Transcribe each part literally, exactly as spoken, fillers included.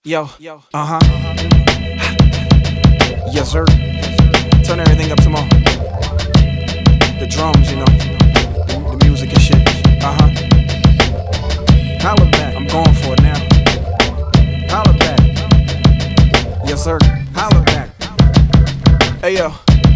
Yo, uh-huh. Yes, sir. Turn everything up tomorrow. The drums, you know, the, the music and shit. Uh-huh. Holla back. I'm going for it now. Holla back. Yes, sir. Holla back. Hey, yo.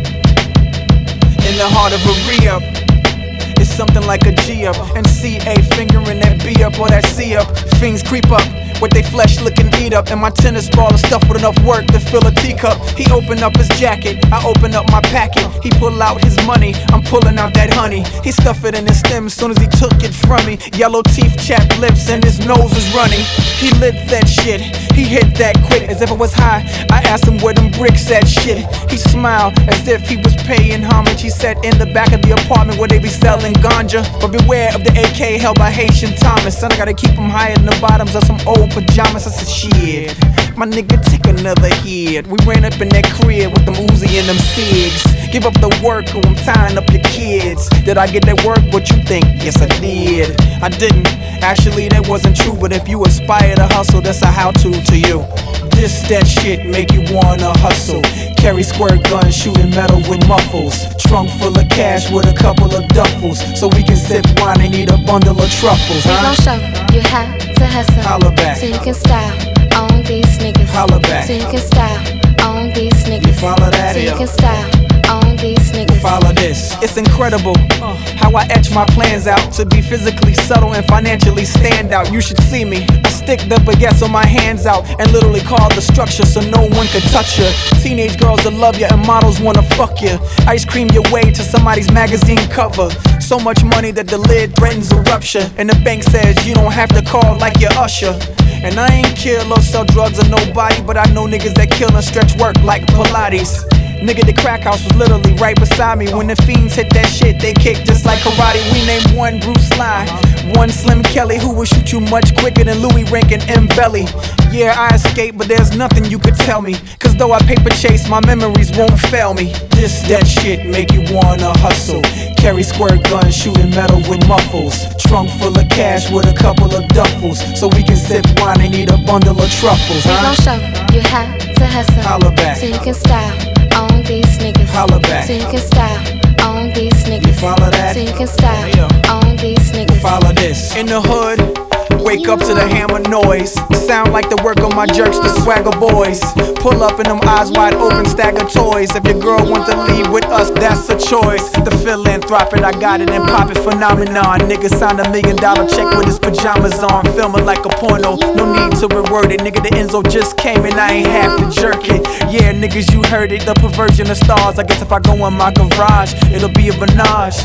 In the heart of a re-up, it's something like a G-up. And C A fingering that B-up or that C-up. Fiends creep up with they flesh looking eat up. And my tennis ball is stuffed with enough work to fill a teacup. He opened up his jacket, I open up my packet. He pull out his money, I'm pulling out that honey. He stuff it in his stem as soon as he took it from me. Yellow teeth, chapped lips, and his nose is running. He lit that shit, he hit that quick as if it was high. I asked him where them bricks at, shit. He smiled as if he was paying homage. He sat in the back of the apartment where they be selling ganja. But beware of the A K held by Haitian Thomas. Son, I gotta keep him higher than the bottoms of some old pajamas. I said, shit, my nigga, take another hit. We ran up in that crib with them Uzi and them cigs. Give up the work or I'm tying up your kids. Did I get that work? What you think? Yes, I did. I didn't. Actually, that wasn't true. But if you aspire to hustle, that's a how-to to you. This, that shit make you wanna hustle. Carry squirt guns, shooting metal with muffles. Trunk full of cash with a couple of duffels. So we can sip wine and eat a bundle of truffles, huh? We gon' show you how to hustle. Holla back. So you can style on these niggas. Holla back. So you can style on these niggas. You follow that, So you yo? can style on these niggas. Follow this. It's incredible uh, how I etch my plans out to be physically subtle and financially stand out. You should see me. I stick the baguettes on my hands out and literally call the structure so no one could touch you. Teenage girls that love you and models wanna fuck you. Ice cream your way to somebody's magazine cover. So much money that the lid threatens a rupture. And the bank says you don't have to call like your usher. And I ain't kill or sell drugs or nobody, but I know niggas that kill and stretch work like Pilates. Nigga, the crack house was literally right beside me. When the fiends hit that shit, they kick just like karate. We named one Bruce Lee, one Slim Kelly, who will shoot you much quicker than Louis Rankin and Belly. Yeah, I escaped, but there's nothing you could tell me. Cause though I paper chase, my memories won't fail me. This, that shit make you wanna hustle. Carry squirt guns, shooting metal with muffles. Trunk full of cash with a couple of duffels. So we can sip wine and eat a bundle of truffles, We huh? gon' show you how to hustle. Holla back. So you can style on these niggas. Holla back. So you can style on these niggas. You follow that? So you can style Yeah. on these niggas. Follow this. In the hood, wake up to the hammer noise. Sound like the work of my jerks, the swagger boys. Pull up in them eyes wide open, stagger toys. If your girl wants to leave with us, that's a choice. The philanthropic, I got it and pop it phenomenon. Nigga signed a million dollar check with his pajamas on. Film it like a porno, no need to reword it. Nigga, the Enzo just came and I ain't have to jerk it. Yeah, niggas, you heard it, the perversion of stars. I guess if I go in my garage, it'll be a menage.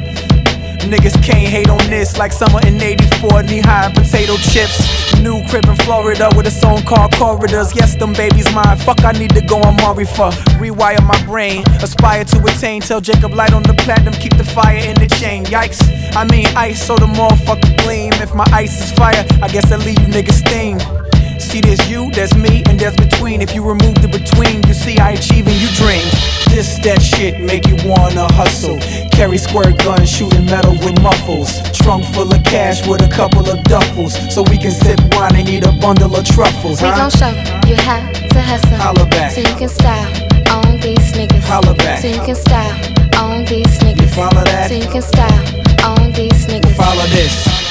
Niggas can't hate on this like summer in eighty-four, knee-high potato chips. New crib in Florida with a song called Corridors. Yes, them babies mine. Fuck, I need to go on Maury for. Rewire my brain, aspire to attain. Tell Jacob light on the platinum, keep the fire in the chain. Yikes, I mean ice, so the motherfucker gleam. If my ice is fire, I guess I leave you niggas steam. See, there's you, there's me, and there's between. If you remove the between, you see I achieve and you dream. This, that shit make you wanna hustle. Carry squirt guns, shooting metal with muffles. Trunk full of cash with a couple of duffels. So we can sip wine and eat a bundle of truffles, We huh? gon' show you how to hustle. Holla back. So you can style on these niggas. Holla back. So you can style on these niggas. You follow that? So you can style on these niggas. Follow this.